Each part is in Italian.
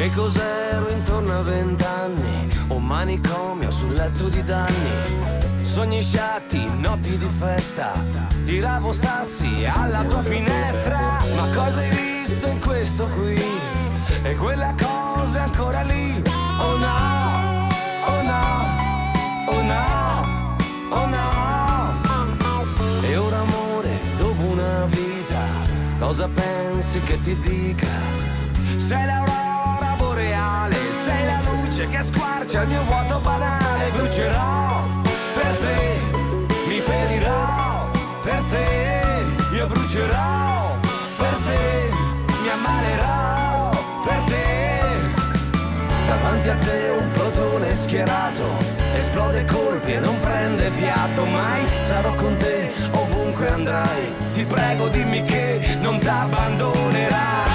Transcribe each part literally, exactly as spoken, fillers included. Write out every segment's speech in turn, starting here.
E cos'ero intorno a vent'anni? Un manicomio sul letto di danni. Sogni sciatti, notti di festa. Tiravo sassi alla tua finestra. Ma cosa hai visto in questo qui? E quella cosa è ancora lì. Oh no, oh no, oh no, oh no. E ora amore, dopo una vita, cosa pensi che ti dica? Sei l'aurora boreale, sei la luce che squarcia il mio vuoto banale. Brucerò per te, mi ferirò per te, io brucerò per te, mi ammalerò per te. Davanti a te un plotone schierato, esplode colpi e non prende fiato. Mai sarò con te ovunque andrai, ti prego dimmi che non t'abbandonerai.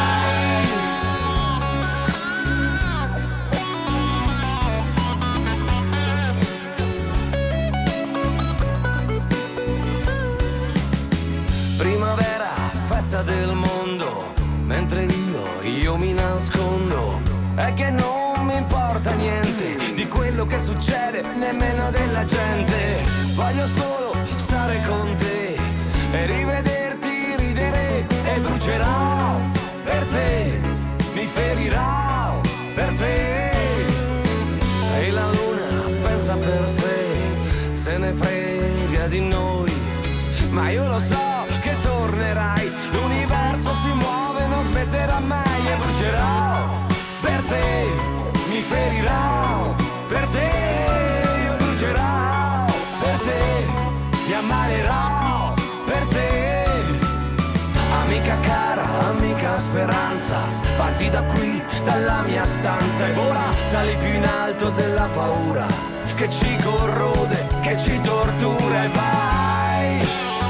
Primavera, festa del mondo, mentre io, io mi nascondo. È che non mi importa niente di quello che succede, nemmeno della gente. Voglio solo stare con te e rivederti ridere. E brucerò per te, mi ferirò per te. E la luna pensa per sé, se ne frega di noi. Ma io lo so che tornerai, l'universo si muove, non smetterà mai. E brucerò per te, mi ferirò per te, io brucerò per te, mi ammalerò per te. Amica cara, amica speranza, parti da qui, dalla mia stanza. E ora sali più in alto della paura che ci corrode, che ci tortura. E vai.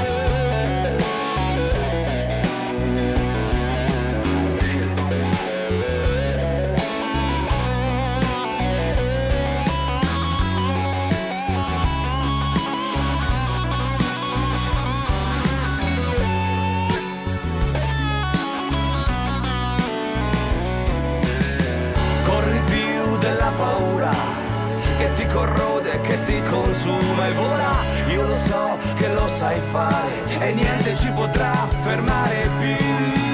Paura che ti corrode, che ti consuma e vola. Io lo so che lo sai fare e niente ci potrà fermare più.